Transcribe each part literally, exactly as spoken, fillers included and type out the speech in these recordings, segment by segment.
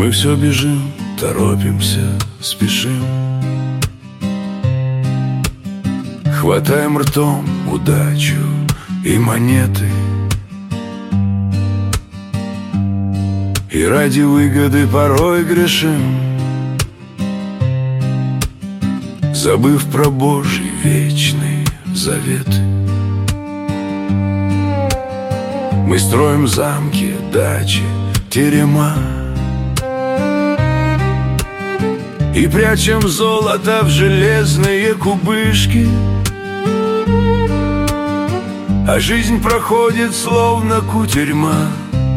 Мы все бежим, торопимся, спешим, хватаем ртом удачу и монеты, и ради выгоды порой грешим, забыв про Божьи вечные заветы. Мы строим замки, дачи, терема и прячем золото в железные кубышки, а жизнь проходит словно кутерьма,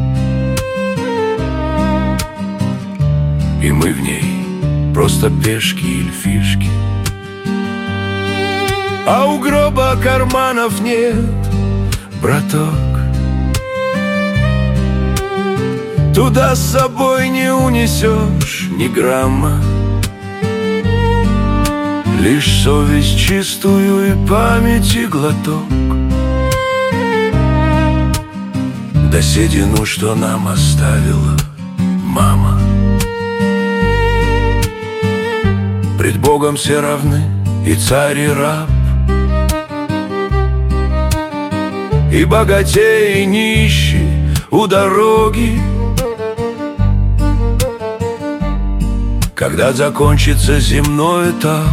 и мы в ней просто пешки или фишки. А у гроба карманов нет, браток, туда с собой не унесешь ни грамма, лишь совесть чистую и памяти глоток, да седину, что нам оставила мама. Пред Богом все равны, и царь, и раб, и богатей, и нищий у дороги. Когда закончится земной этап,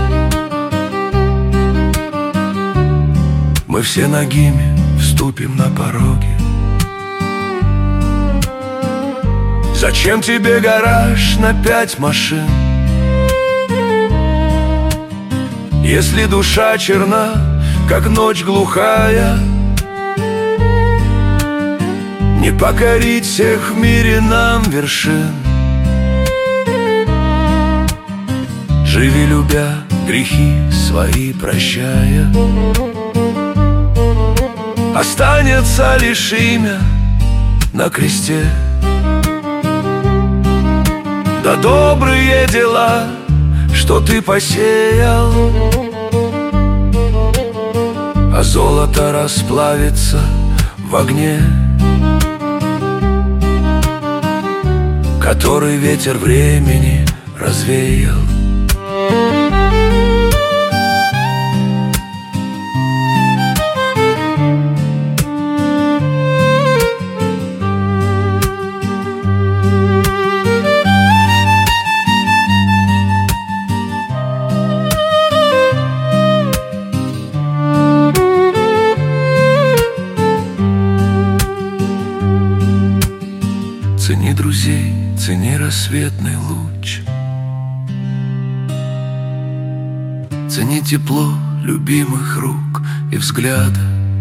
мы все нагими вступим на пороге. Зачем тебе гараж на пять машин, если душа черна, как ночь глухая? Не покорить всех в мире нам вершин. Живи любя, грехи свои прощая, останется лишь имя на кресте, да добрые дела, что ты посеял, а золото расплавится в огне, который ветер времени развеял. Цени друзей, цени рассветный луч, цени тепло любимых рук и взгляда.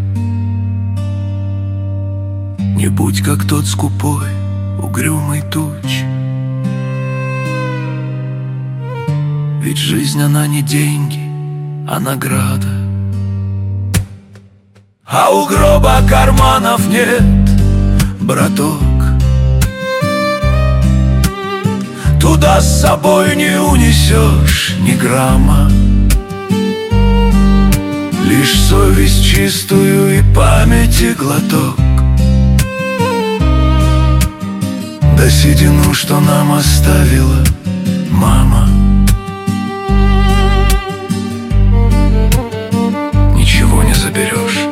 Не будь как тот скупой, угрюмый туч, ведь жизнь она не деньги, а награда. А у гроба карманов нет, браток, туда с собой не унесешь ни грамма, лишь совесть чистую и памяти глоток, да седину, что нам оставила мама. Ничего не заберешь.